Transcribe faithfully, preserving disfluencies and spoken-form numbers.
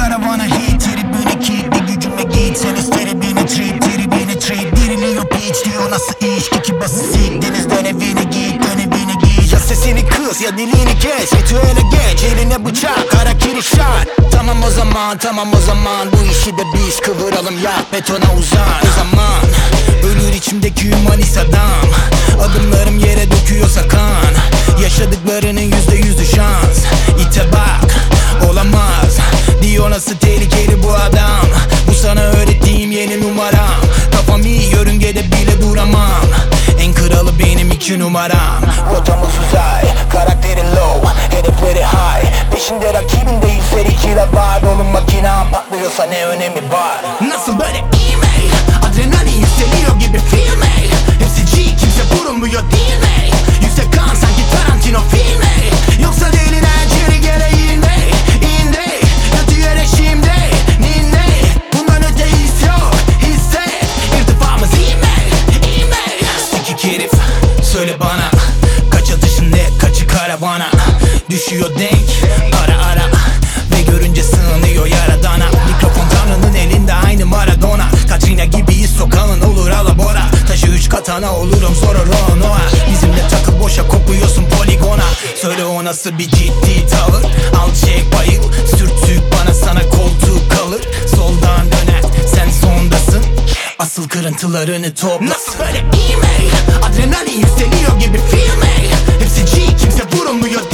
karavana hit. Tribüne kilitli gücüme git. Sen isterim beni trip, tribüne trip. Diriliyor piç diyor nasıl iş. İki bası sik denizden evine git. Dön evine git. Ya sesini kız ya dilini kes. Ritüele geç eline bıçak. Harakiri şart. Tamam o zaman tamam o zaman. Bu işi de biz kıvıralım ya. Betona uzan. O zaman ölür içimdeki humanist adam. Adımlarım yere döküyorsa kan. Yaşadıklarının yüzde yüzü şans. İte bak olamaz diyor nasıl tehlikeli bu adam. Bu sana öğrettiğim yeni numaram. Kafam iyi yörüngede bile duramam. En kralı benim iki numaram. Rotamız uzay, karakterin low, hedefleri high. Peşinde rakibin değil serikiler var. Oğlum makinem patlıyorsa ne önemi var? Nasıl böyle e-mail? Adrenalin yükseliyor gibi film ey. Hepsi G kimse vurulmuyor değil mi? Yüksek kan sanki Tarantino filmi. Yoksa delin her gereğin ne? İndi, kötü yere şimdi ninni. Bundan öte his yok, hisset. İrtifamız iyi mi? İyi mi? Sikik herif söyle bana. Kaç atışın ne kaçı karavana. Düşüyor denk ara ara. Ve görünce sığınıyor yaradana. Mikrofon tanrının elinde aynı Maradona. Katrina gibiyiz sokağın olur alabora. Taşı üç katana olurum sonra Ronoa. Bizimle takıl boşa kopuyorsun poligona. Söyle o nasıl bir ciddi tavır. Al çek bayıl sürtük bana sana koltuğu kalır. Soldan döner sen sondasın. Asıl kırıntılarını topla. Nasıl böyle e-mail? Adrenalin yükseliyor gibi film ey. Hepsi G kimse vurulmuyor.